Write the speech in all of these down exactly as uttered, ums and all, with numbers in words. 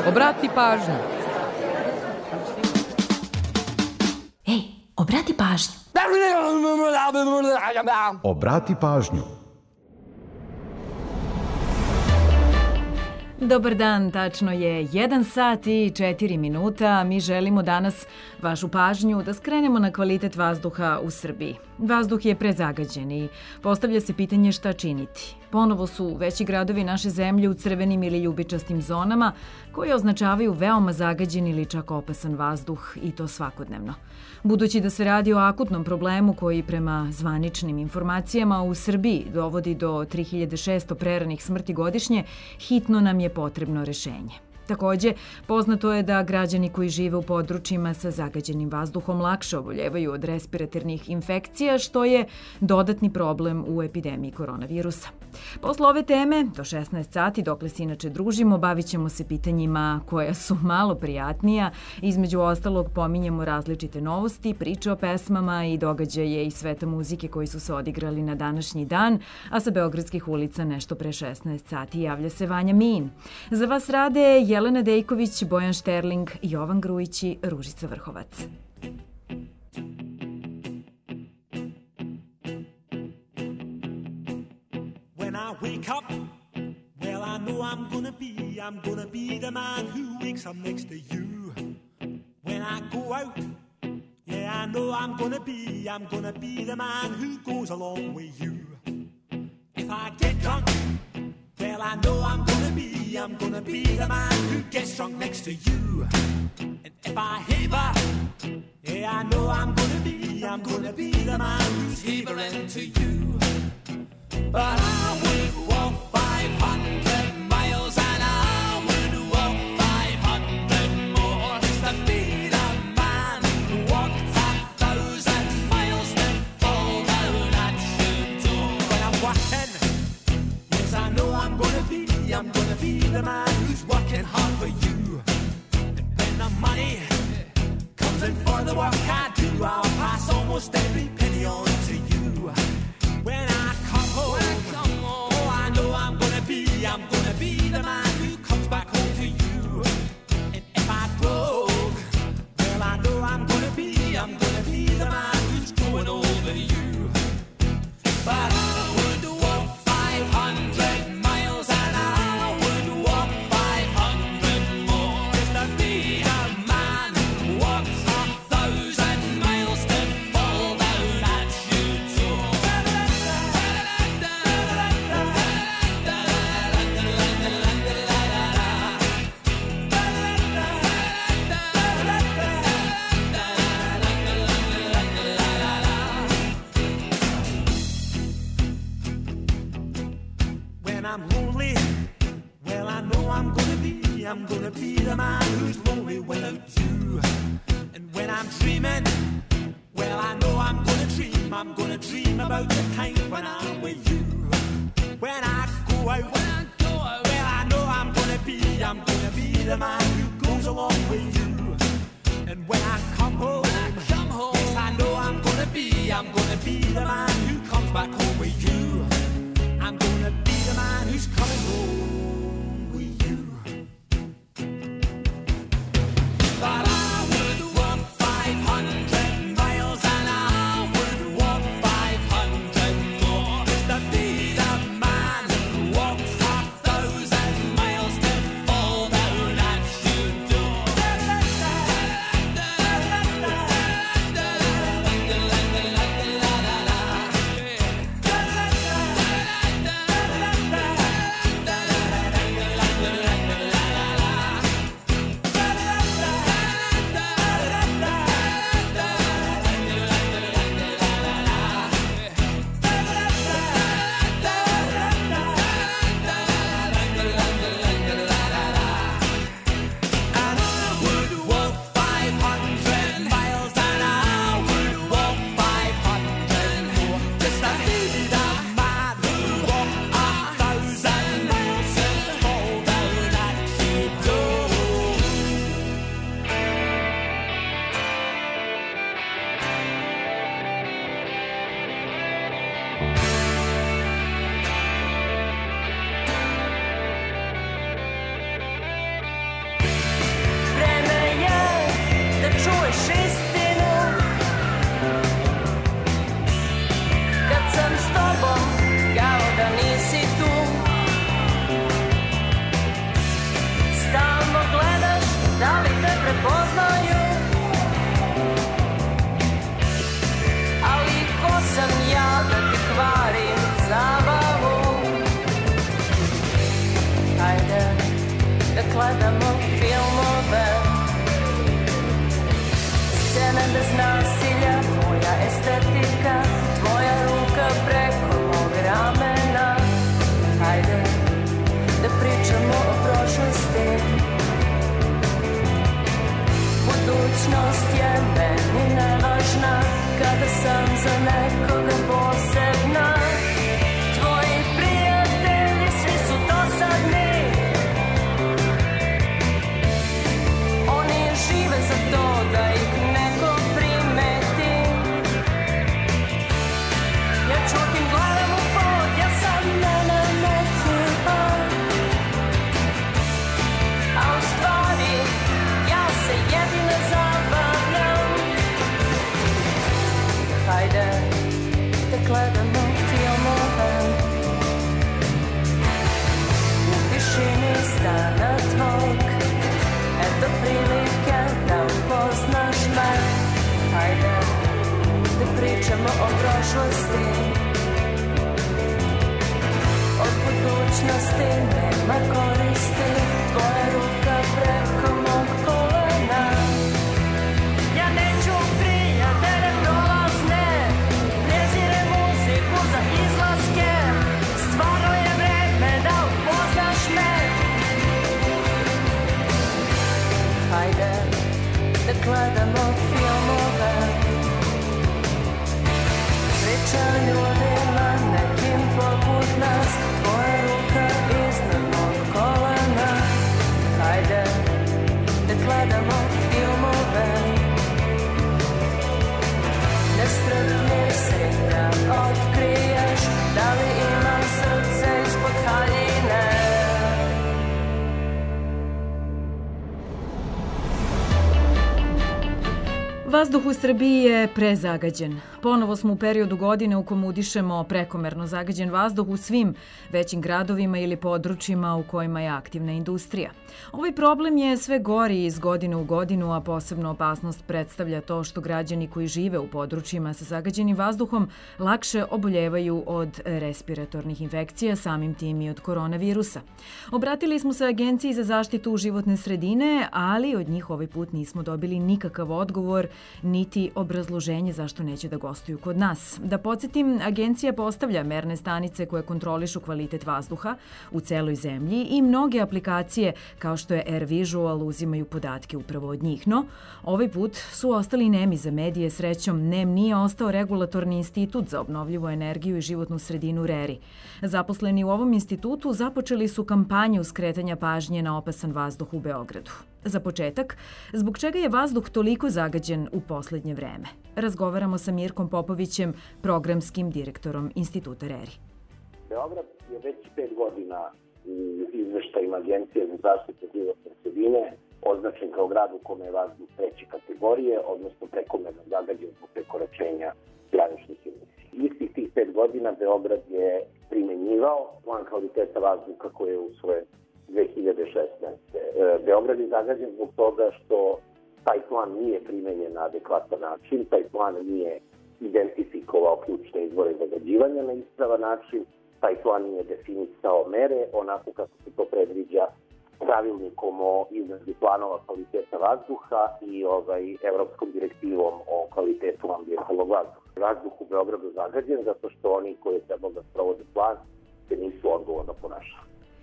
Obrati pažnju. Ej, obrati pažnju. Obrati pažnju. Dobar dan, tačno je jedan sat i četiri minuta. Mi želimo danas vašu pažnju da skrenemo na kvalitet vazduha u Srbiji. Vazduh je prezagađen i postavlja se pitanje šta činiti. Ponovo su veći gradovi naše zemlje u crvenim ili ljubičastim zonama koje označavaju veoma zagađen ili čak opasan vazduh i to svakodnevno. Budući da se radi o akutnom problemu koji prema zvaničnim informacijama u Srbiji dovodi do tri hiljade šesto preranih smrti godišnje, hitno nam je potrebno rešenje. Takođe, poznato je da građani koji žive u područjima sa zagađenim vazduhom lakše oboljevaju od respiratornih infekcija, što je dodatni problem u epidemiji koronavirusa. Posle ove teme, do šesnaest sati, dokle se inače družimo, bavit ćemo se pitanjima koja su malo prijatnija. Između ostalog, pominjemo različite novosti, priče o pesmama i događaje iz sveta muzike koji su se odigrali na današnji dan, a sa beogradskih ulica nešto pre šesnaest sati javlja se Vanja Min. Za vas rade Jelena Dejković, Bojan Šterling, Jovan Grujić i Ružica Vrhovac. When I wake up, well I know I'm gonna be, I'm gonna be the man who wakes up next to you. When I go out, yeah I know I'm gonna be, I'm gonna be the man who goes along with you. If I get drunk, well, I know I'm gonna be, I'm gonna be the man who gets drunk next to you. And if I haver, yeah, I know I'm gonna be, I'm gonna be the man who's havering to you. But I would walk five hundred miles and I would walk five hundred more just to be the man who walked a thousand miles to fall down at your door. When I'm walking, yes, I know I'm gonna be, I'm gonna be the man who's working hard for you. And when the money comes in for the work I do, I'll pass almost every penny on to you. When I come home, when I come home, oh, I know I'm gonna be, I'm gonna be the man who comes back home to you. And if I broke, well, I know I'm gonna be, I'm gonna be the man who's growing over you. But I would walk five hundred miles and I would walk five hundred more just to be the man who walks a thousand miles to fall down at your door. When I'm lonely, well I know I'm gonna be, I'm gonna be the man who's lonely without you. And when I'm dreaming, well I know I'm gonna dream, I'm gonna dream about the time when I'm with you. When I go out, when I go out, well I know I'm gonna be, I'm gonna be the man who goes along with you. And when I come home, when I come home, yes I know I'm gonna be, I'm gonna be the man who comes back home with you. I'm gonna be the man who's coming home with you. But I would walk five hundred miles and I would walk five hundred more just to be the man who walks a thousand miles to fall down at gledamo filmove, scene bez nasilja, moja estetika, tvoja ruka preko mog ramena. Hajde da pričamo o prošlosti, budućnost je meni nevažna kada sam za nekoga posebna. Tvoji prijatelji svi su dosadni, oni žive za to da ih neko primeti. Ja čutim, gledam u pod, ja sam nenametljiva, a u stvari ja se jedina zabavljam. Hajde da gledamo filmove u tišini stana tvog, eto prilike da upoznaš me. Hajde da pričamo o prošlosti, od budućnosti nema koristi, tvoja ruka preko mog kolena. Ja neću prijatelje prolazne, prezirem muziku za izlaske, stvarno je vreme da upoznaš me. Hajde da gledamo filmove, priča ljudima nekim poput nas, tvoja ruka iznad mog kolena. Hajde da gledamo filmove, nestrpni si da otkriješ da li imam srce ispod haljine. Vazduh u Srbiji je prezagađen. Ponovo smo u periodu godine u kom udišemo prekomerno zagađen vazduh u svim većim gradovima ili područjima u kojima je aktivna industrija. Ovaj problem je sve gori iz godine u godinu, a posebno opasnost predstavlja to što građani koji žive u područjima sa zagađenim vazduhom lakše oboljevaju od respiratornih infekcija, samim tim i od koronavirusa. Obratili smo se Agenciji za zaštitu životne sredine, ali od njih ovaj put nismo dobili nikakav odgovor niti obrazloženje zašto neće da gostuju kod nas. Da podsjetim, agencija postavlja merne stanice koje kontrolišu kvalitet vazduha u celoj zemlji i mnoge aplikacije kao što je Air Visual uzimaju podatke upravo od njih. No, ovaj put su ostali nemi za medije. Srećom, nem nije ostao Regulatorni institut za obnovljivu energiju i životnu sredinu RERI. Zaposleni u ovom institutu započeli su kampanju skretanja pažnje na opasan vazduh u Beogradu. Za početak, zbog čega je vazduh toliko zagađen u poslednje vreme? Razgovaramo sa Mirkom Popovićem, programskim direktorom Instituta RERI. Beograd je već pet godina u izveštajima Agencije za zaštitu životne sredine označen kao grad u kome je vazduh treće kategorije, odnosno prekomerno zagađen zbog prekoračenja graničnih emisija. Istih tih pet godina Beograd je primenjivao plan kvaliteta vazduha koji je usvojen dve hiljade šesnaeste. Beograd je zagađen zbog toga što taj plan nije primenjen na adekvatan način, taj plan nije identifikovao ključne izvore zagađivanja na ispravan način, taj plan nije definisao mere onako kako se to predviđa pravilnikom o izradi planova kvaliteta vazduha i ovaj, evropskom direktivom o kvalitetu ambijentalnog vazduha. Vazduh u Beogradu zagađen zato što oni koji je trebalo da sprovode plan se nisu odgovorno ponašali.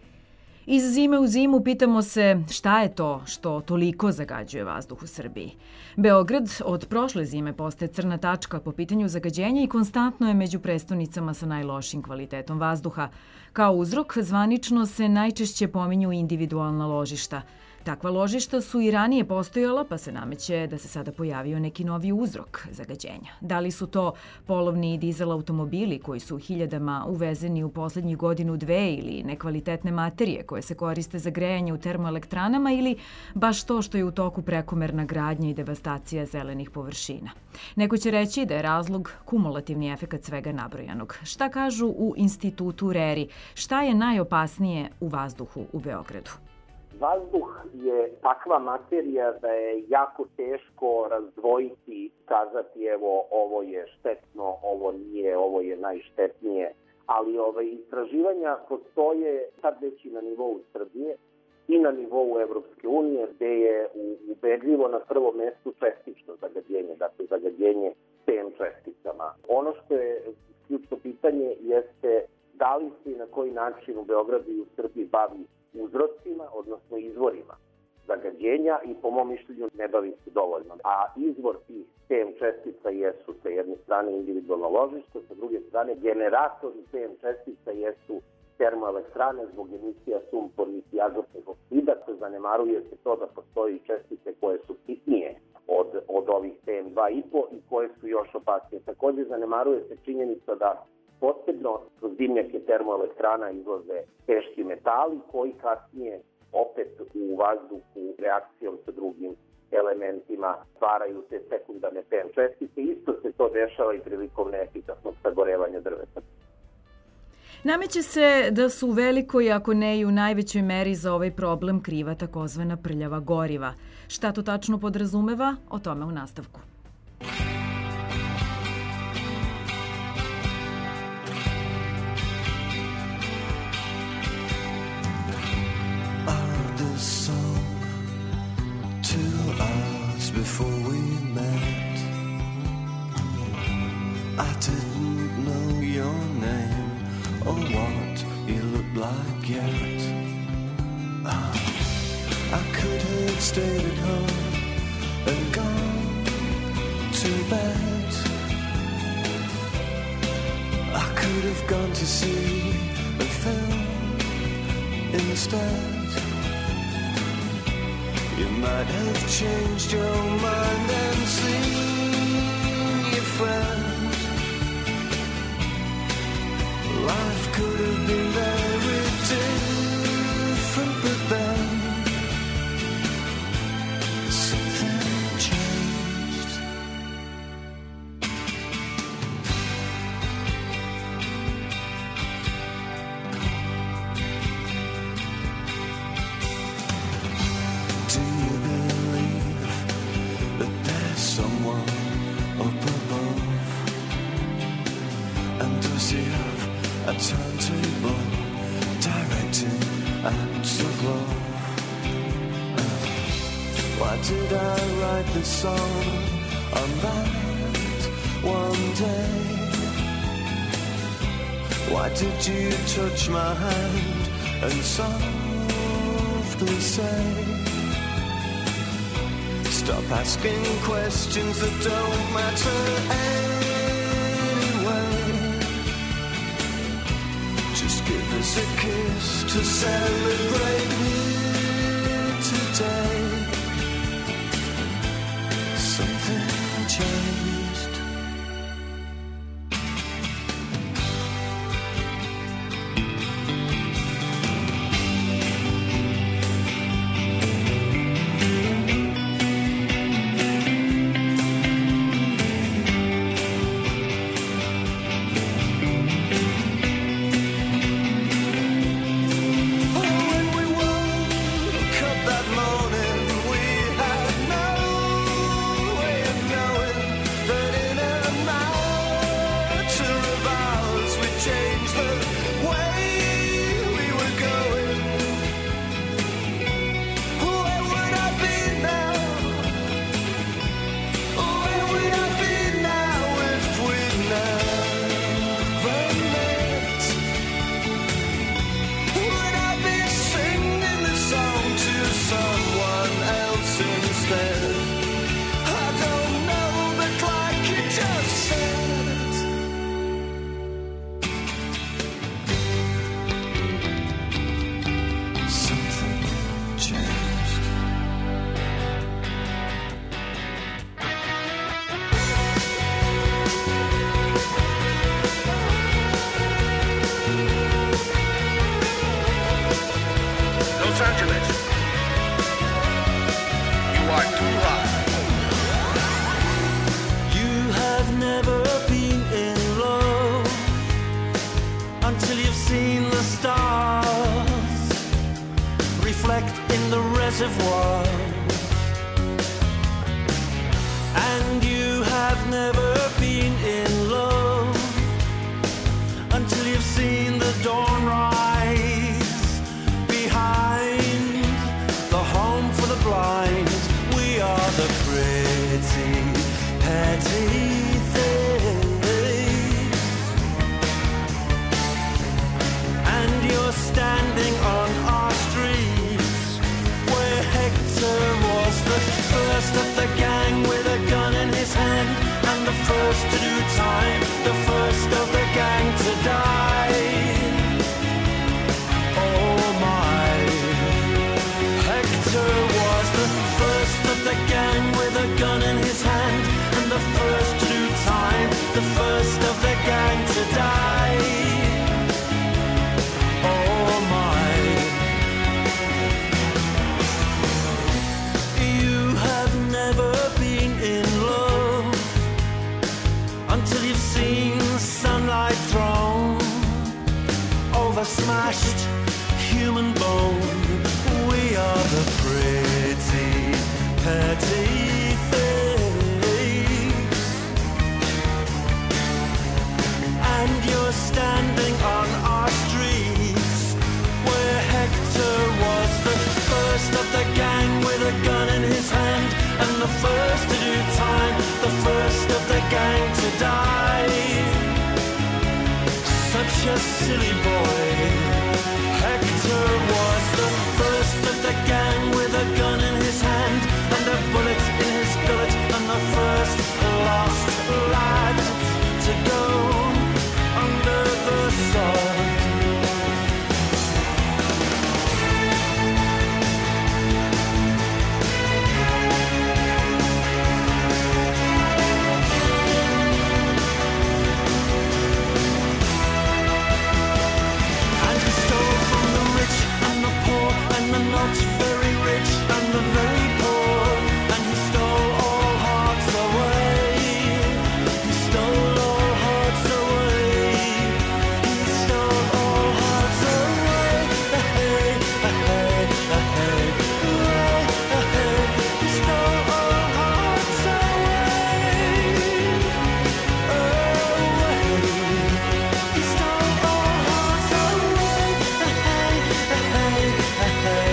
Iz zime u zimu pitamo se šta je to što toliko zagađuje vazduh u Srbiji. Beograd od prošle zime postaje crna tačka po pitanju zagađenja i konstantno je među prestonicama sa najlošijim kvalitetom vazduha. Kao uzrok zvanično se najčešće pominju individualna ložišta. Takva ložišta su i ranije postojala, pa se nameće da se sada pojavio neki novi uzrok zagađenja. Da li su to polovni dizel automobili koji su hiljadama uvezeni u poslednjih godinu dve ili nekvalitetne materije koje se koriste za grejanje u termoelektranama ili baš to što je u toku prekomerna gradnja i devastacija zelenih površina. Neko će reći da je razlog kumulativni efekat svega nabrojanog. Šta kažu u Institutu RERI? Šta je najopasnije u vazduhu u Beogradu? Vazduh je takva materija da je jako teško razdvojiti, kazati evo ovo je štetno, ovo nije, ovo je najštetnije, ali ove istraživanja postoje sad već i na nivou Srbije i na nivou Evropske unije, gde je ubedljivo na prvom mestu čestično zagađenje, dakle zagađenje P M česticama. Ono što je ključno pitanje jeste da li se i na koji način u Beogradu i u Srbiji bavi uzrocima, odnosno izvorima zagađenja i po mom mišljenju ne bavi se dovoljno. A izvor tih P M čestica jesu sa jedne strane individualno ložište, sa druge strane generatori P M čestica jesu termoelektrane zbog emisija sumpornih i azotnih oksida, se zanemaruje se to da postoji čestice koje su pitnije od, od ovih P M dva i po i koje su još opasnije. Također zanemaruje se činjenica da posebno kroz dimnjake termoelektrana izlaze teški metali koji kasnije opet u vazduhu reakcijom sa drugim elementima stvaraju te sekundarne P M čestice. Isto se to dešava i prilikom neefikasnog sagorevanja drveta. Nameće se da su u velikoj, ako ne i u najvećoj meri za ovaj problem kriva takozvana prljava goriva. Šta to tačno podrazumeva? O tome u nastavku. Before we met, I didn't know your name or what you looked like yet. uh, I could have stayed at home and gone to bed. I could have gone to see a film instead. You might have changed your mind and seen your friend. Life could have been very different, but then something changed. Do you believe that there's someone up above? And does he have a turntable directing acts of love? Why did I write this song on that one day? Why did you touch my hand and softly say, stop asking questions that don't matter anyway. Just give us a kiss to celebrate here today. Something changed. Until you've seen the dawn rise behind the pretty, petty things. And you're standing on our streets, where Hector was the first of the gang with a gun in his hand, and the first to do time, the first of the gang to die. Oh my, Hector was the first of the gang with a gun in his hand, and the first to do time, the first of the gang to die. Oh my, you have never been in love until you've seen sunlight thrown over smashed human bone. We are the pretty, petty things. And you're standing on our streets, where Hector was the first of the gang with a gun in his hand, and the first to do time, the first of the gang to die. Such a silly boy. Hector was the first of the gang with a gun in his hand, and a bullet in his gullet, and the first lost lad to go under the sod. Not very rich and the very poor, and he stole all hearts away. He stole all hearts away. He stole all hearts away. Hey, hey, hey, hey. He stole all hearts away. Away. He stole all hearts away. Hey, hey, hey.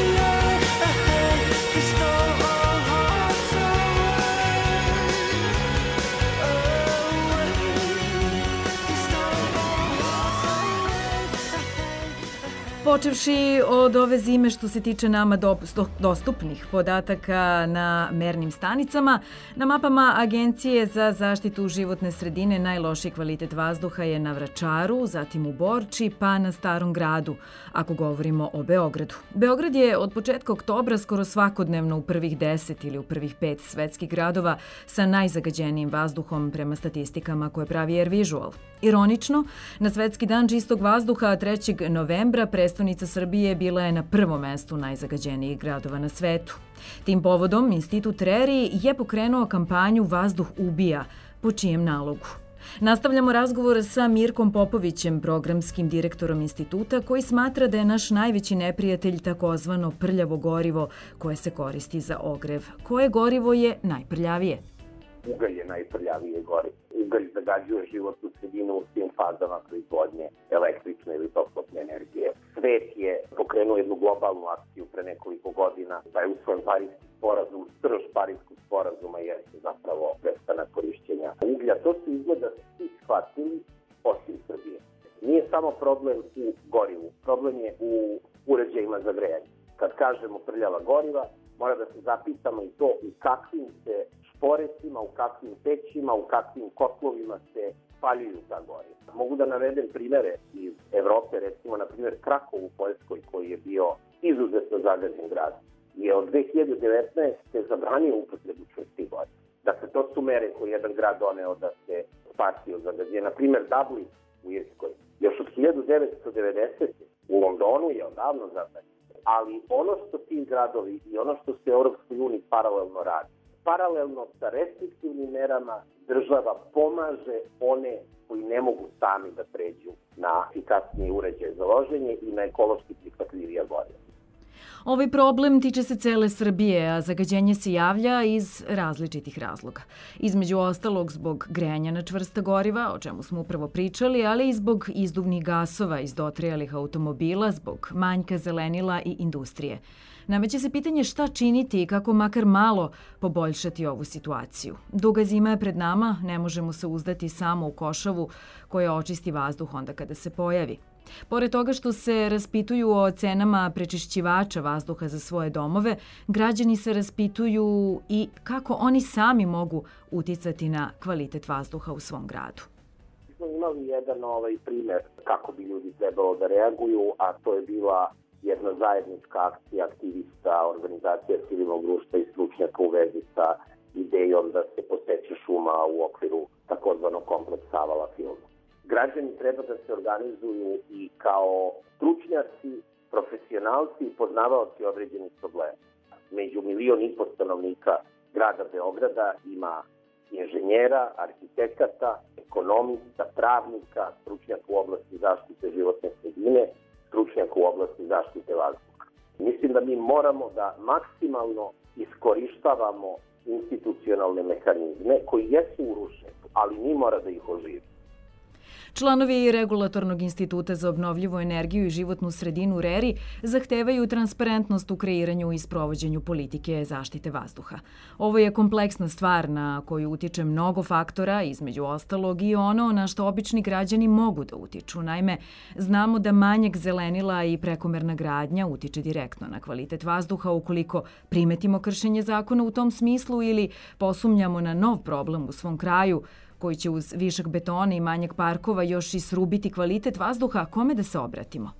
Počevši od ove zime što se tiče nama dostupnih podataka na mernim stanicama, na mapama Agencije za zaštitu životne sredine najlošiji kvalitet vazduha je na Vračaru, zatim u Borči, pa na Starom gradu, ako govorimo o Beogradu. Beograd je od početka oktobra skoro svakodnevno u prvih deset ili u prvih pet svetskih gradova sa najzagađenijim vazduhom prema statistikama koje pravi Air Visual. Ironično, na Svetski dan čistog vazduha trećeg novembra prestonica Srbije bila je na prvom mestu najzagađenijih gradova na svetu. Tim povodom Institut Reri je pokrenuo kampanju Vazduh ubija, po čijem nalogu. Nastavljamo razgovor sa Mirkom Popovićem, programskim direktorom instituta, koji smatra da je naš najveći neprijatelj takozvano prljavo gorivo koje se koristi za ogrev. Koje gorivo je najprljavije? Ugalj je najprljavije gorivo. Ugalj zagađuje životnu sredinu u svim fazama proizvodnje električne ili toplotne energije. Svet je pokrenuo jednu globalnu akciju pre nekoliko godina, da je usvojen Parijski sporazum. Srž Parijskog sporazuma je zapravo prestanak korišćenja uglja. To su izgleda svi shvatili, osim Srbije. Nije samo problem u gorivu, problem je u uređajima za grejanje. Kad kažemo prljava goriva, mora da se zapitamo i to u kakvim se šporecima, u kakvim pećima, u kakvim kotlovima se spaljuju ta goriva. Mogu da navedem primere iz Evrope, recimo na primjer Krakov u Poljskoj, koji je bio izuzetno zagađen grad, je od dve hiljade devetnaeste zabranio upotrebu čvrstih goriva. Dakle, to su mere koje jedan grad doneo da se spasi od zagađenja. Na primjer, Dublin u Irskoj, još od hiljadu devetsto devedesete u Londonu je odavno zagađen. Ali ono što ti gradovi i ono što se u Europskoj uniji paralelno radi, paralelno sa restriktivnim merama država pomaže one koji ne mogu sami da pređu na efikasniji uređaj za loženje i na ekološki prihvatljivija goriva. Ovaj problem tiče se cele Srbije, a zagađenje se javlja iz različitih razloga. Između ostalog zbog grejanja na čvrsta goriva, o čemu smo upravo pričali, ali i zbog izduvnih gasova iz dotrajalih automobila, zbog manjka zelenila i industrije. Nameće se pitanje šta činiti i kako makar malo poboljšati ovu situaciju. Duga zima je pred nama, ne možemo se uzdati samo u košavu koja očisti vazduh onda kada se pojavi. Pored toga što se raspituju o cenama prečišćivača vazduha za svoje domove, građani se raspituju i kako oni sami mogu uticati na kvalitet vazduha u svom gradu. Mi smo imali jedan ovaj primer kako bi ljudi trebalo da reaguju, a to je bila jedna zajednička akcija aktivista, organizacija civilnog društva i stručnjaka u vezi sa idejom da se poseče šuma u okviru takozvanog kompleksa Avala filma. Građani treba da se organizuju i kao stručnjaci, profesionalci i poznavaoci određenih problema. Među milion i po stanovnika grada Beograda ima inženjera, arhitekata, ekonomista, pravnika, stručnjaka u oblasti zaštite životne sredine, stručnjaka u oblasti zaštite vazduha. Mislim da mi moramo da maksimalno iskorištavamo institucionalne mehanizme koji jesu urušeni, ali mi mora da ih oživimo. Članovi Regulatornog instituta za obnovljivu energiju i životnu sredinu RERI zahtevaju transparentnost u kreiranju i sprovođenju politike zaštite vazduha. Ovo je kompleksna stvar na koju utiče mnogo faktora, između ostalog i ono na što obični građani mogu da utiču. Naime, znamo da manjak zelenila i prekomerna gradnja utiče direktno na kvalitet vazduha ukoliko primetimo kršenje zakona u tom smislu ili posumnjamo na nov problem u svom kraju, koji će uz višak betona i manjak parkova još i srubiti kvalitet vazduha, kome da se obratimo?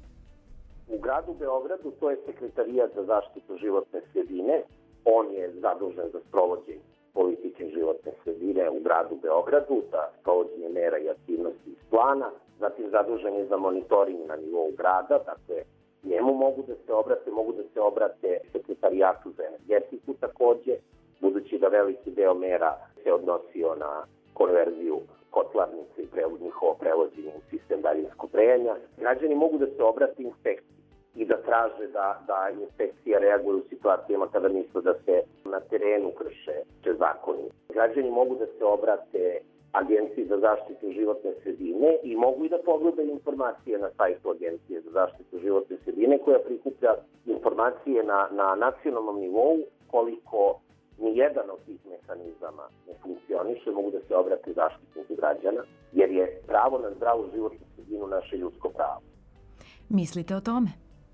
U gradu Beogradu to je Sekretarijat za zaštitu životne sredine. On je zadužen za sprovođenje politike životne sredine u gradu Beogradu, za sprovođenje mera i aktivnosti iz plana. Zatim zadužen je za monitoring na nivou grada, dakle njemu mogu da se obrate, mogu da se obrate Sekretarijatu za energetiku takođe, budući da veliki deo mera se odnosio na konverziju kotlarnice i njihovo prevođenje u sistem daljinskog grejanja. Građani mogu da se obrate inspekciji i da traže da, da inspekcija reaguje u situacijama kada misle da se na terenu krše zakoni. Građani mogu da se obrate Agenciji za zaštitu životne sredine i mogu i da pogledaju informacije na sajtu Agencije za zaštitu životne sredine koja prikuplja informacije na, na nacionalnom nivou koliko nijedan od tih mehanizama ne funkcioniše, mogu da se obrate zaštitniku građana, jer je pravo na zdravu životnu sredinu naše ljudsko pravo. Mislite o tome?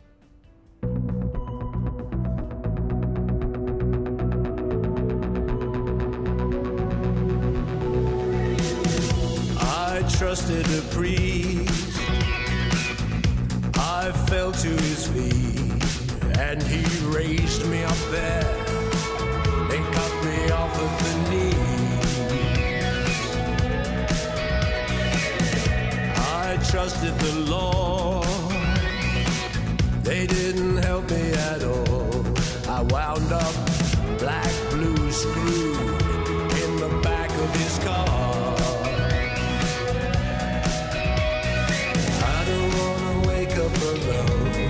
I trusted a priest, I fell to his feet, and he raised me up there and cut me off of the knees. I trusted the Lord, they didn't help me at all. I wound up black blue screwed in the back of his car. I don't wanna wake up alone,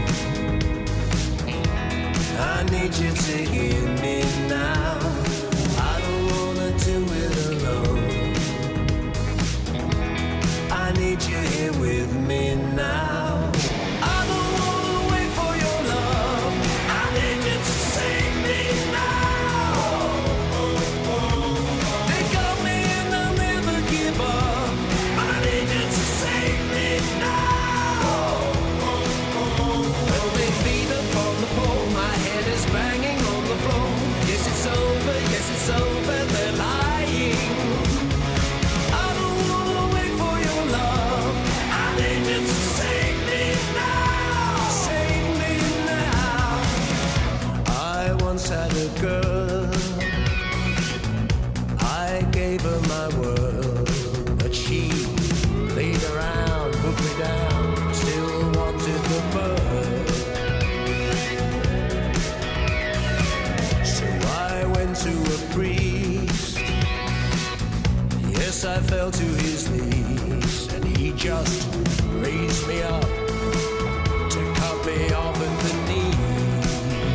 I need you to hear me now. I don't wanna do it alone, I need you here with me now. I don't wanna wait for your love, I need you to save me now. They got me and I'll never give up, I need you to save me now. Well, they beat up on the pole, my head is banging on the floor. Yes, it's over, yes, it's over, they're lying. I don't wanna wait for your love, I need you to save me now. Save me now. I once had a girl, I gave her my world, but she played around, put me down, still wanted the bird. So I went to a priest, yes, I fell to his knees, and he just raised me up to cut me off at the knees.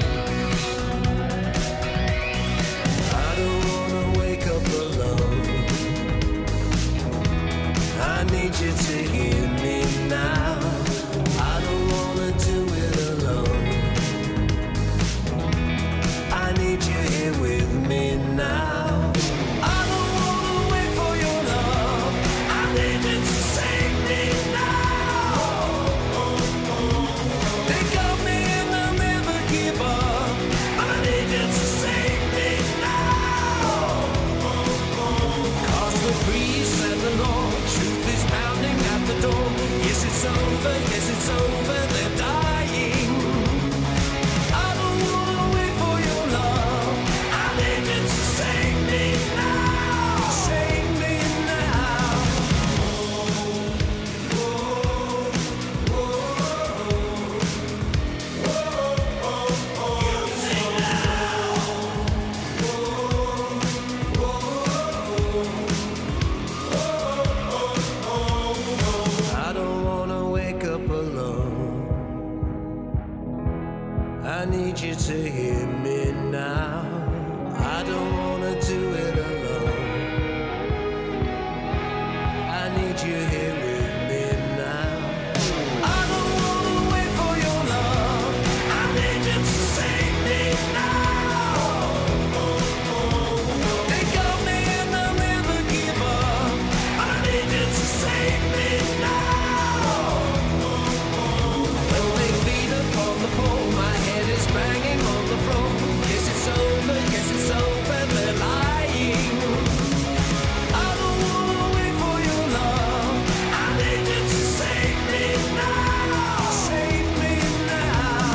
need you to hear me now. I don't wanna do it alone. I need you here with me now. I don't wanna wait for your love. I need you to save me now. They got me and I'll never give up. I need you to save me now. When they beat upon the pole, my head is banging on the floor. Yes, it's over, yes, it's over, they're lying. I don't wanna wait for your love. I need you to save me now. Save me now.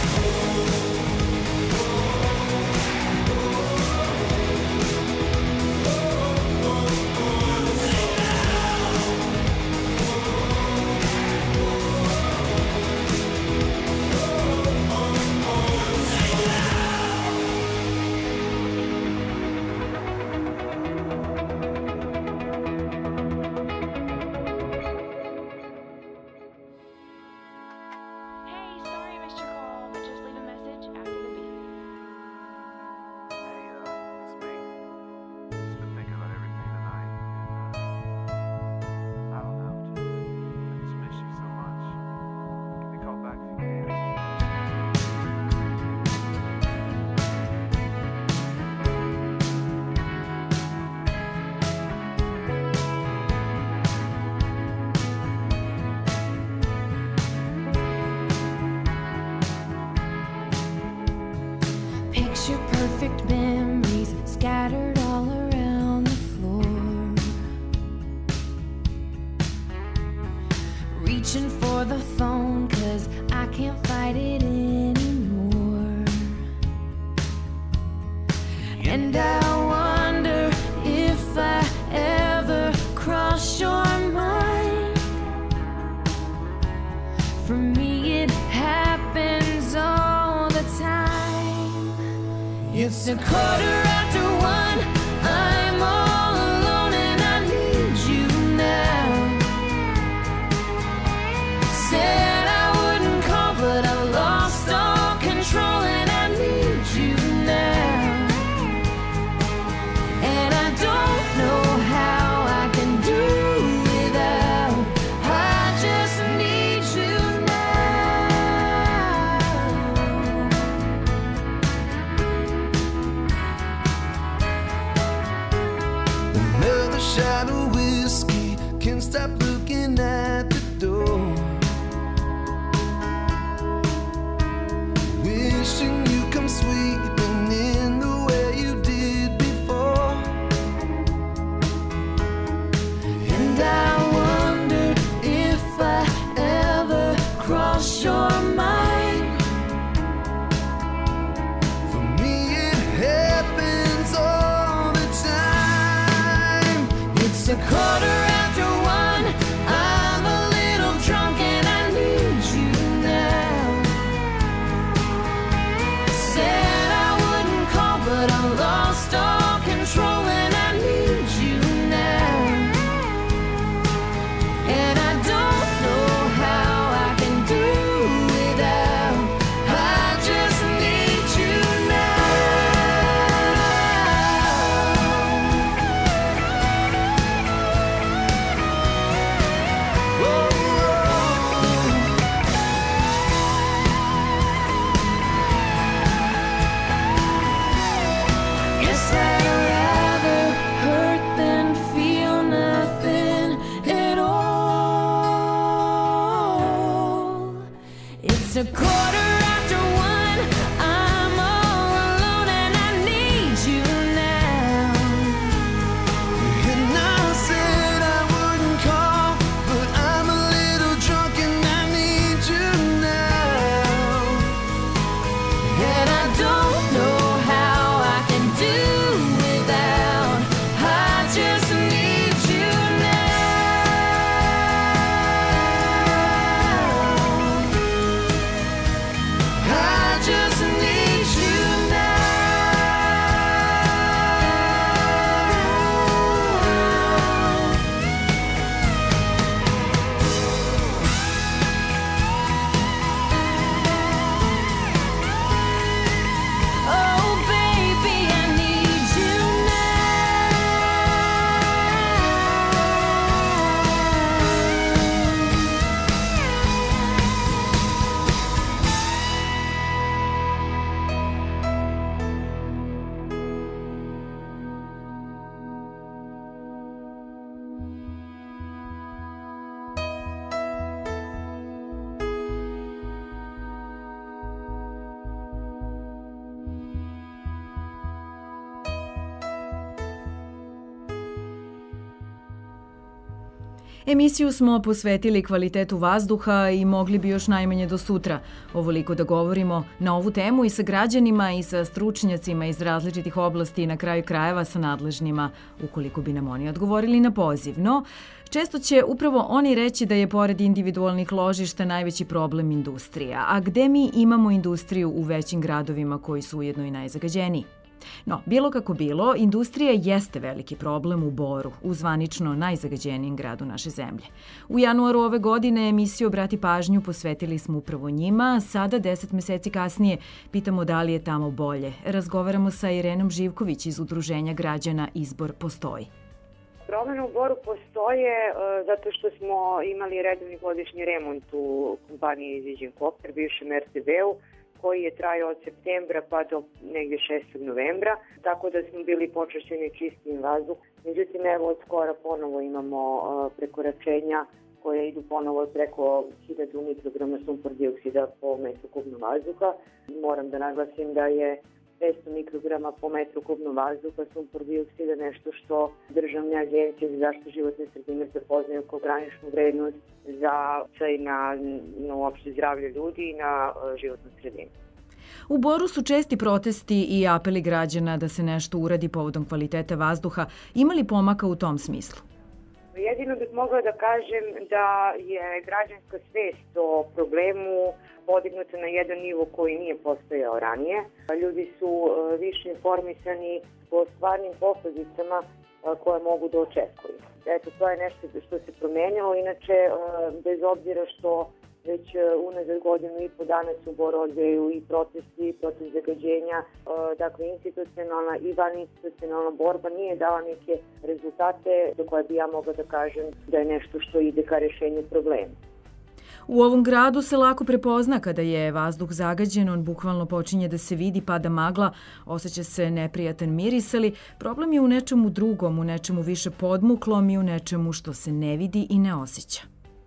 Hey, sorry I missed your call, but just leave a message after the beep. Hey, uh, it's me. Just been thinking about everything tonight, and, uh, I don't know, just, I just miss you so much. Give me a call back if you can. Picture perfect memories scattered all around the floor. Reaching for the phone, cause I can't fight it anymore. And I wonder if I ever cross your mind. For me, it happens all the time. It's a quarter after one. I'm all alone and I need you now. Said I wouldn't call, but I lost all control and I need you now. And I don't know how I can do without. I just need you now. Another shot of whiskey, can't stop looking at the door. Wishing you come sweeping in the way you did before. And I wonder if I ever cross your mind. For me, it happens all the time. It's a quarter after one. Emisiju smo posvetili kvalitetu vazduha i mogli bi još najmanje do sutra ovoliko da govorimo na ovu temu i sa građanima i sa stručnjacima iz različitih oblasti i na kraju krajeva sa nadležnima, ukoliko bi nam oni odgovorili na poziv. No, često će upravo oni reći da je pored individualnih ložišta najveći problem industrija. A gde mi imamo industriju u većim gradovima koji su ujedno i najzagađeniji? No, bilo kako bilo, industrija jeste veliki problem u Boru, u zvanično najzagađenijem gradu naše zemlje. U januaru ove godine emisiju Obrati pažnju posvetili smo upravo njima, sada deset meseci kasnije pitamo da li je tamo bolje. Razgovaramo sa Irenom Živković iz Udruženja građana Izbor postoji. Promene u Boru postoje uh, zato što smo imali redovni godišnji remont u kompaniji Ziđin Kopter, bivšem er te be-u, koji je trajao od septembra pa do negdje šestog novembra, tako da smo bili počašćeni čistim vazduh. Međutim, evo od skora ponovo imamo uh, prekoračenja koje idu ponovo preko hiljadu mikrograma sumpor dioksida po metru kubnog vazduha. Moram da naglasim da je petsto mikrograma po metru kubnog vazduha sumpor dioksida nešto što državne agencije za zaštitu životne sredine prepoznaju kao graničnu vrednost za sve na, na uopšte zdravlje ljudi i na uh, životnu sredinu. U Boru su česti protesti i apeli građana da se nešto uradi povodom kvaliteta vazduha. Ima li pomaka u tom smislu? Jedino bih mogla da kažem da je građanska svest o problemu podignuta na jedan nivo koji nije postojao ranije. Ljudi su uh, više informisani o stvarnim posledicama uh, koje mogu da očekuju. Eto, to je nešto što se promenilo. Inače, uh, bez obzira što već uh, unazad godinu i po dana se u Boru odvijaju i protesti protiv zagađenja. Uh, dakle, institucionalna i vaninstitucionalna borba nije dala neke rezultate do koje bi ja mogla da kažem da je nešto što ide ka rešenju problema. U ovom gradu se lako prepozna kada je vazduh zagađen, on bukvalno počinje da se vidi, pada magla, osjeća se neprijatan miris, ali problem je u nečemu drugom, u nečemu više podmuklom i u nečemu što se ne vidi i ne osjeća.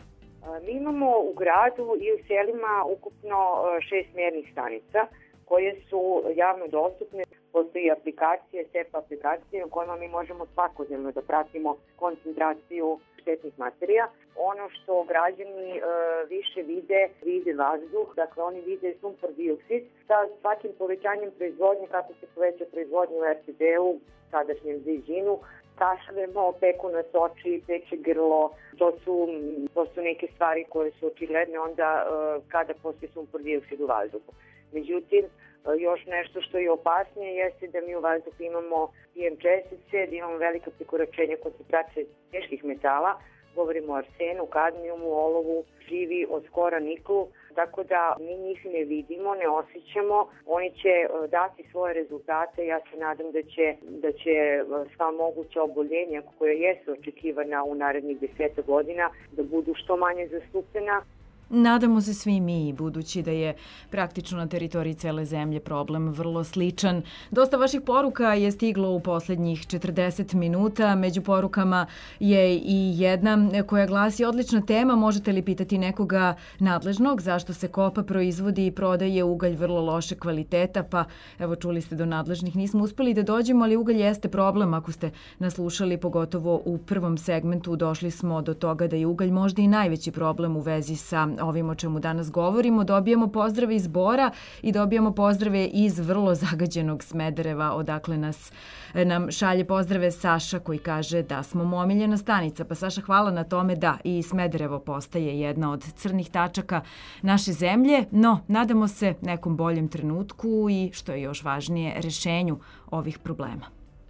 Mi imamo u gradu i u selima ukupno šest mjernih stanica koje su javno dostupne. Postoji aplikacije, S E P aplikacije u kojima mi možemo svakodnevno da pratimo koncentraciju štetnih materija. Ono što građani e, više vide, vide vazduh, dakle oni vide sumpor dioksid. Sa svakim povećanjem proizvodnje, kako se poveća proizvodnje u er te be-u, sadašnjem Ziđinu, kašljemo, peku nas oči, peče grlo, to su, to su neke stvari koje su očigledne onda e, kada postoji sumpor dioksid u vazduhu. Međutim, još nešto što je opasnije jeste da mi u vazduhu imamo P M čestice, da imamo velika prekoračenja koncentracije teških metala, govorimo o arsenu, kadmijumu, olovu, živi, od skora niklu, tako da mi njih ne vidimo, ne osjećamo, oni će dati svoje rezultate, ja se nadam da će, da će sva moguća oboljenja koja jesu očekivana u narednih deseta godina da budu što manje zastupljena. Nadamo se svi mi, budući da je praktično na teritoriji cele zemlje problem vrlo sličan. Dosta vaših poruka je stiglo u poslednjih četrdeset minuta. Među porukama je i jedna koja glasi: odlična tema, možete li pitati nekoga nadležnog zašto se kopa, proizvodi i prodaje ugalj vrlo loše kvaliteta? Pa evo, čuli ste, do nadležnih nismo uspeli da dođemo, ali ugalj jeste problem. Ako ste nas slušali, pogotovo u prvom segmentu, došli smo do toga da je ugalj možda i najveći problem u vezi sa ovim o čemu danas govorimo. Dobijamo pozdrave iz Bora i dobijamo pozdrave iz vrlo zagađenog Smedereva, odakle nas nam šalje pozdrave Saša koji kaže da smo mu omiljena stanica. Pa Saša, hvala na tome. Da, i Smederevo postaje jedna od crnih tačaka naše zemlje, no nadamo se nekom boljem trenutku i, što je još važnije, rešenju ovih problema.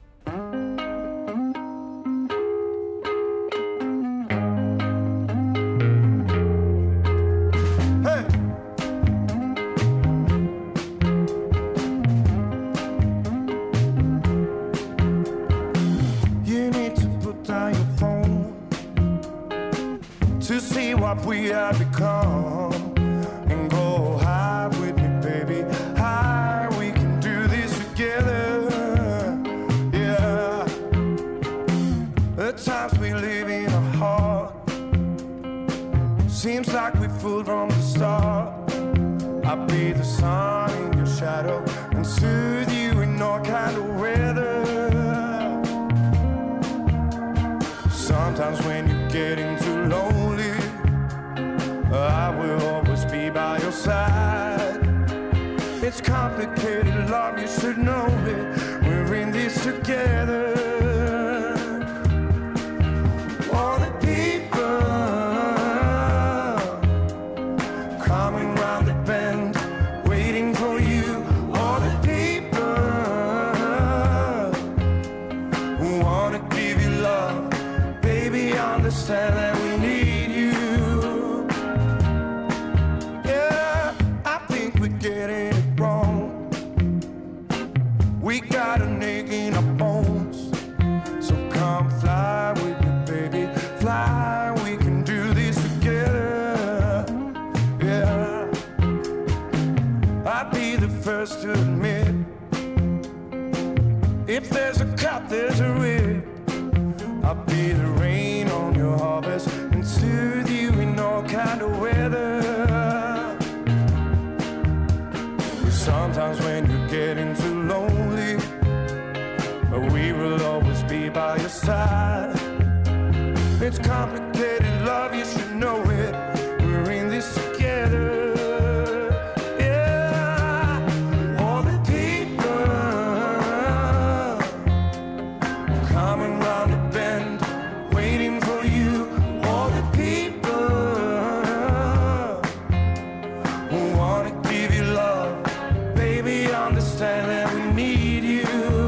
We have become, and go high with me, baby. High, we can do this together. Yeah, the times we live in are hard. Seems like we fooled from the start. I'll be the sun in your shadow and soothe you in all kind of weather. Sometimes when you're getting too It's complicated love, you should know it. We're in this together. All the people coming round the bend, waiting for you. All the people who wanna give you love, baby, understand that we need you. Yeah, I think we're getting it wrong. We got a ache in our bones, so come fly with me, baby, fly. We can do this together. Yeah, I'll be the first to admit, if there's a cut, there's a rip. I'll be the rain on your harvest and soothe you in all kind of weather. But sometimes when you're getting too lonely, we will always be by your side. It's complicated love, you should know it. We're in this together. Yeah, all the people coming round the bend, waiting for you. All the people who wanna give you love, baby, understand that we need you.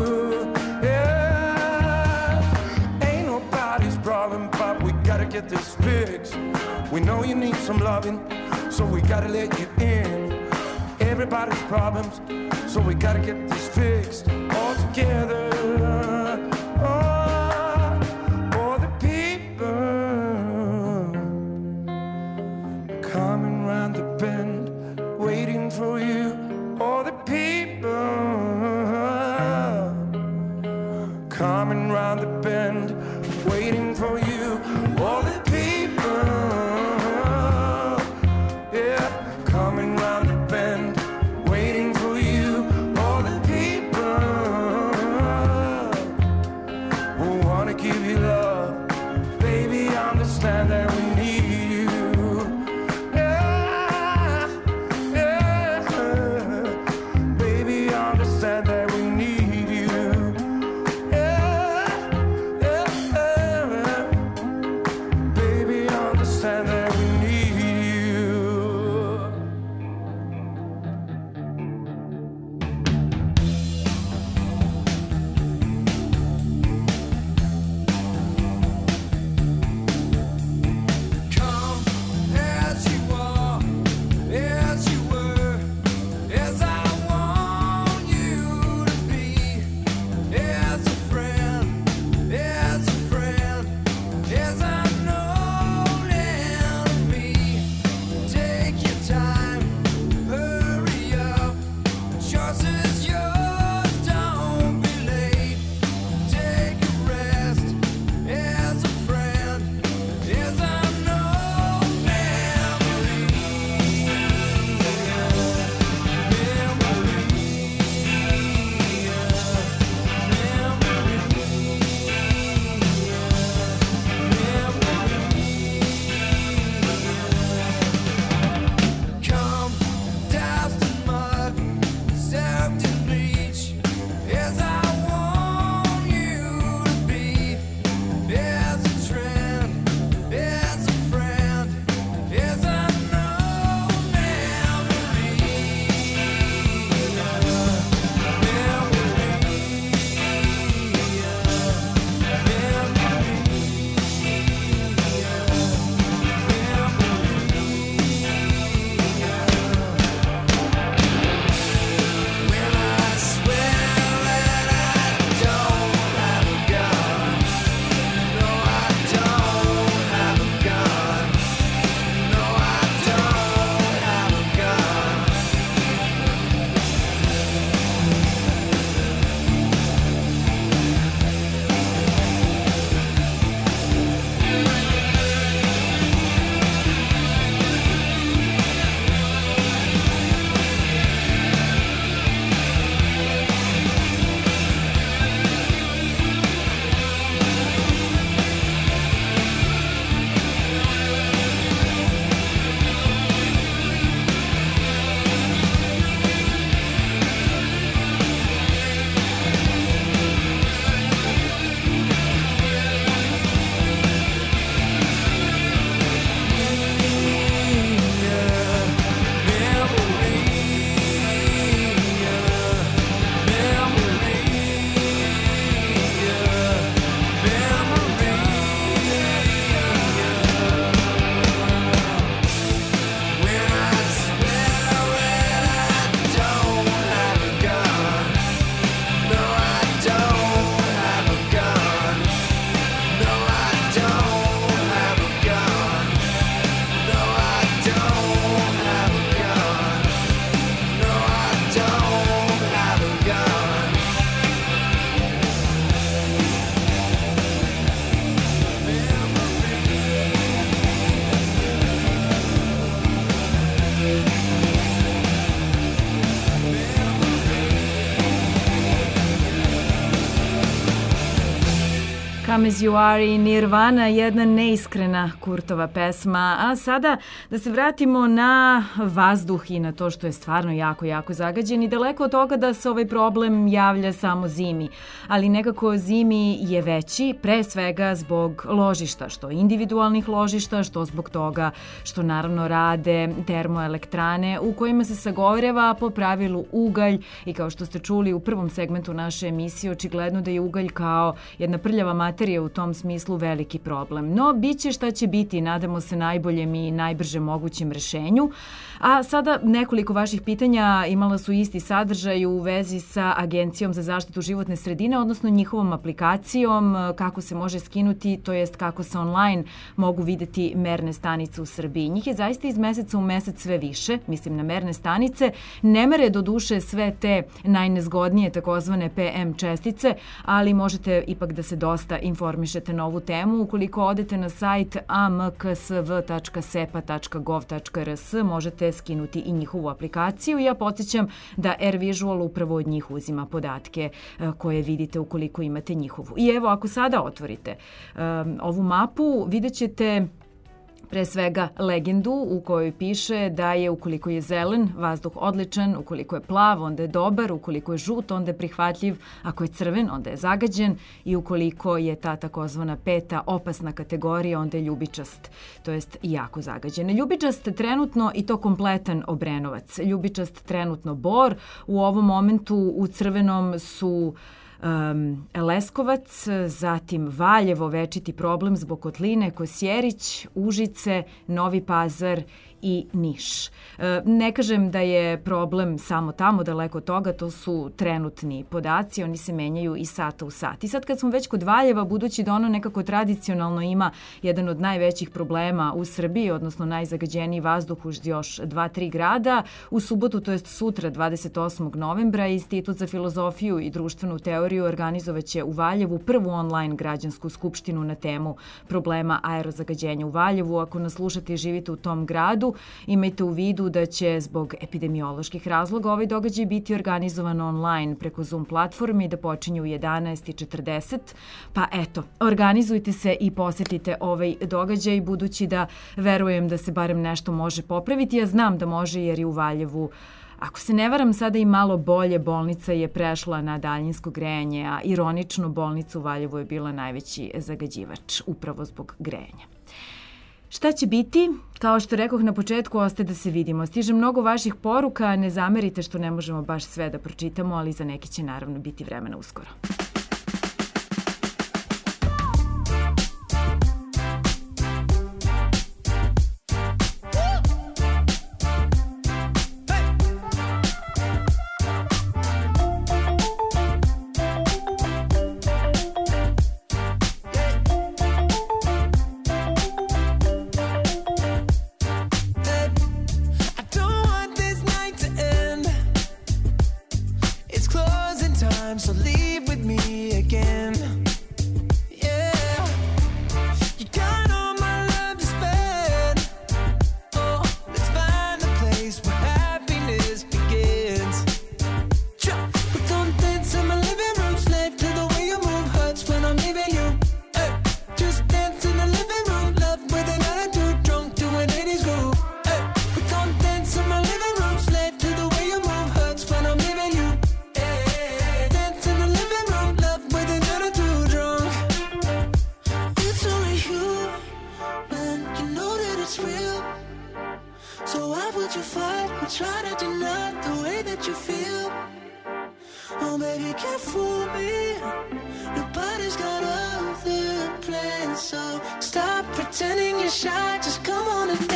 Get this fixed. We know you need some loving, so we gotta let you in. Everybody's problems, so we gotta get this fixed all together. Oh, all the people coming round the bend, waiting for you. All the people coming round the bend, waiting for you. All the people, yeah, coming round the bend, waiting for you. All the people Come As You Are i Nirvana, jedna neiskrena Kurtova pesma. A sada da se vratimo na vazduh i na to što je stvarno jako, jako zagađen i daleko od toga da se ovaj problem javlja samo zimi. Ali nekako zimi je veći, pre svega zbog ložišta, što individualnih ložišta, što zbog toga što naravno rade termoelektrane u kojima se sagoreva po pravilu ugalj i kao što ste čuli u prvom segmentu naše emisije, očigledno da je ugalj kao jedna prljava materija u tom smislu veliki problem. No, bit će šta će biti, nadamo se najboljem i najbržem mogućem rešenju. A sada nekoliko vaših pitanja imala su isti sadržaj u vezi sa Agencijom za zaštitu životne sredine, odnosno njihovom aplikacijom, kako se može skinuti, to jest kako se online mogu videti merne stanice u Srbiji. Njih je zaista iz meseca u mesec sve više, mislim na merne stanice. Ne mere do duše sve te najnezgodnije takozvane P M čestice, ali možete ipak da se dosta informišete na ovu temu. Ukoliko odete na sajt a m k s v tačka sepa tačka gov tačka r s, možete skinuti i njihovu aplikaciju. Ja podsjećam da AirVisual upravo od njih uzima podatke koje vidite ukoliko imate njihovu. I evo, ako sada otvorite um, ovu mapu, vidjet ćete pre svega legendu u kojoj piše da je ukoliko je zelen, vazduh odličan, ukoliko je plav, onda je dobar, ukoliko je žut, onda je prihvatljiv, ako je crven, onda je zagađen i ukoliko je ta takozvana peta opasna kategorija, onda je ljubičast, to jest jako zagađen. Ljubičast trenutno i to kompletan Obrenovac. Ljubičast trenutno Bor, u ovom momentu u crvenom su Um, Leskovac, zatim Valjevo, večiti problem zbog kotline, Kosjerić, Užice, Novi Pazar i Niš. E, ne kažem da je problem samo tamo, daleko od toga, to su trenutni podaci, oni se menjaju i sata u sat. I sad kad smo već kod Valjeva, budući da ono nekako tradicionalno ima jedan od najvećih problema u Srbiji, odnosno najzagađeniji vazduh uz još dva, tri grada, u subotu, to jest sutra, dvadeset osmog novembra, Institut za filozofiju i društvenu teoriju organizovaće u Valjevu prvu online građansku skupštinu na temu problema aerozagađenja u Valjevu. Ako nas slušate i živite u tom gradu, imajte u vidu da će zbog epidemioloških razloga ovaj događaj biti organizovan online preko Zoom platformi, da počinje u jedanaest i četrdeset. Pa eto, organizujte se i posetite ovaj događaj, budući da verujem da se barem nešto može popraviti. Ja znam da može, jer je u Valjevu, ako se ne varam, sada i malo bolje, bolnica je prešla na daljinsko grejanje, a ironično bolnica u Valjevu je bila najveći zagađivač upravo zbog grejanja. Šta će biti? Kao što rekoh na početku, ostaje da se vidimo. Stiže mnogo vaših poruka, ne zamerite što ne možemo baš sve da pročitamo, ali za neki će naravno biti vremena uskoro. So leave with me again. Yeah, you got all my love to spend. Oh, let's find a place where happiness begins. We don't dance in my living room, slave to the way you move. Hurts when I'm leaving you. Hey, just dance in the living room, love with an attitude, drunk to an eighties groove. Hey, we don't dance in my living room, slave to the way you move. Hurts when I'm leaving you. So why would you fight or try to deny the way that you feel? Oh baby, can't fool me. Nobody's got other plans. So stop pretending you're shy. Just come on and